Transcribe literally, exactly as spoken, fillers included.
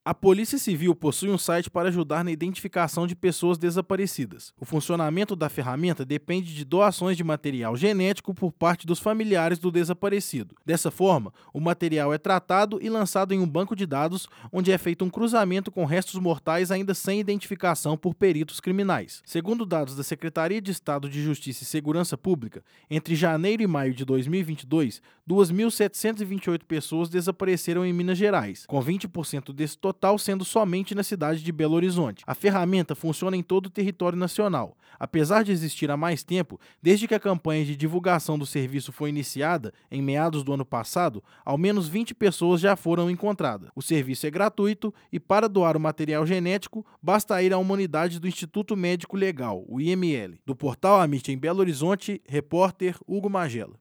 A Polícia Civil possui um site para ajudar na identificação de pessoas desaparecidas. O funcionamento da ferramenta depende de doações de material genético por parte dos familiares do desaparecido. Dessa forma, o material é tratado e lançado em um banco de dados, onde é feito um cruzamento com restos mortais ainda sem identificação por peritos criminais. Segundo dados da Secretaria de Estado de Justiça e Segurança Pública, entre janeiro e maio de dois mil e vinte e dois, duas mil setecentas e vinte e oito pessoas desapareceram em Minas Gerais, com vinte por cento desse total total sendo somente na cidade de Belo Horizonte. A ferramenta funciona em todo o território nacional. Apesar de existir há mais tempo, desde que a campanha de divulgação do serviço foi iniciada, em meados do ano passado, ao menos vinte pessoas já foram encontradas. O serviço é gratuito e, para doar o material genético, basta ir a uma unidade do Instituto Médico Legal, o I M L. Do portal Amit em Belo Horizonte, repórter Hugo Magela.